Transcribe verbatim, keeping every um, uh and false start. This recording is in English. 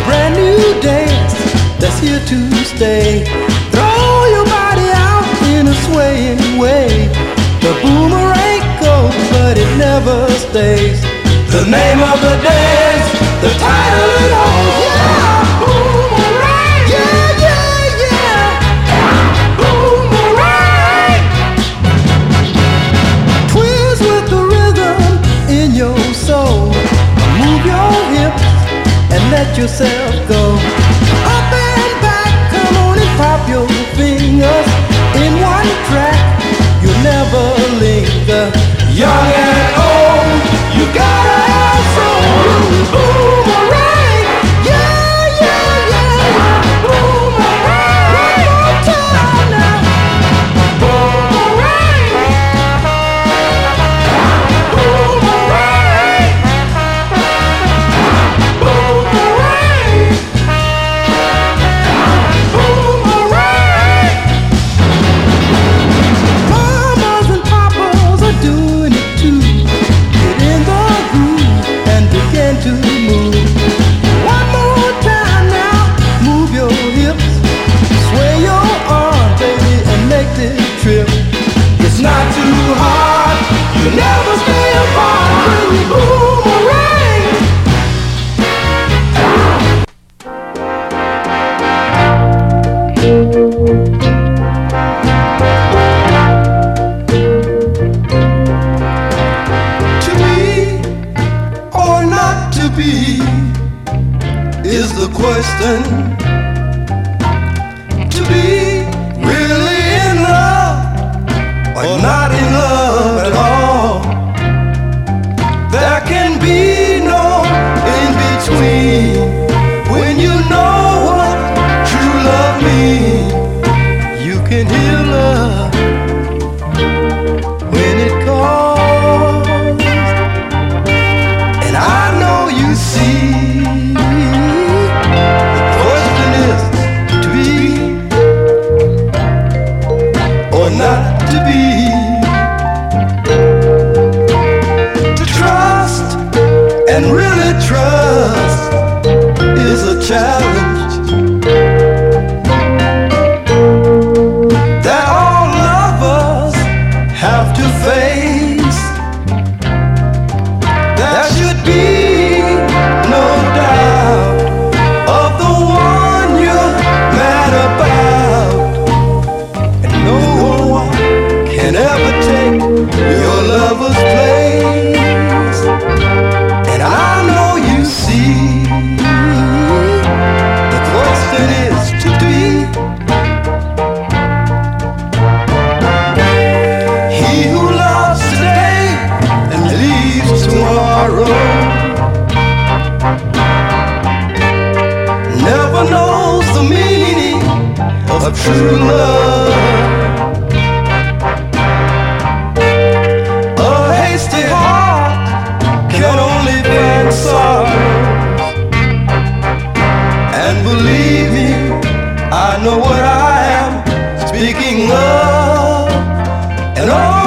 brand new dance that's here to stay. Throw your body out in a swaying way. The boomerang goes, but it never stays. The name of the dance, the title it holds, yeah, boomerang, yeah, yeah, yeah, boomerang. Twist with the rhythm in your soul. Move your hips and let yourself go. Up and back, come on and pop your fingers. In one track, you'll never linger. Young and old, you gotta have soul. Boomerang, yeah, yeah, yeah. Boomerang, one more time now. Boomerang, boomerang, boomerang, boomerang. Mamas and papas are doing it too. Get in the groove and begin to move. One more time now, move your hips, sway your arm, baby, and make this trip. It's not too hard, you never stay apart. Bring boomerang. To be or not to be is the question. To be really in love or not in love at all. There can be no in between. When you know what true love means, you can hear love when it calls. And I know you see. The question is to be or not to be. To trust and really trust is a challenge that all lovers have to face. There should be no doubt of the one you're mad about, and no one can ever take your lover's place. And I know you see. The question is to be. He who loves today and leaves tomorrow never knows the meaning of true love. A hasty heart can only find sorrow. And believe me, I know what I am speaking of. And all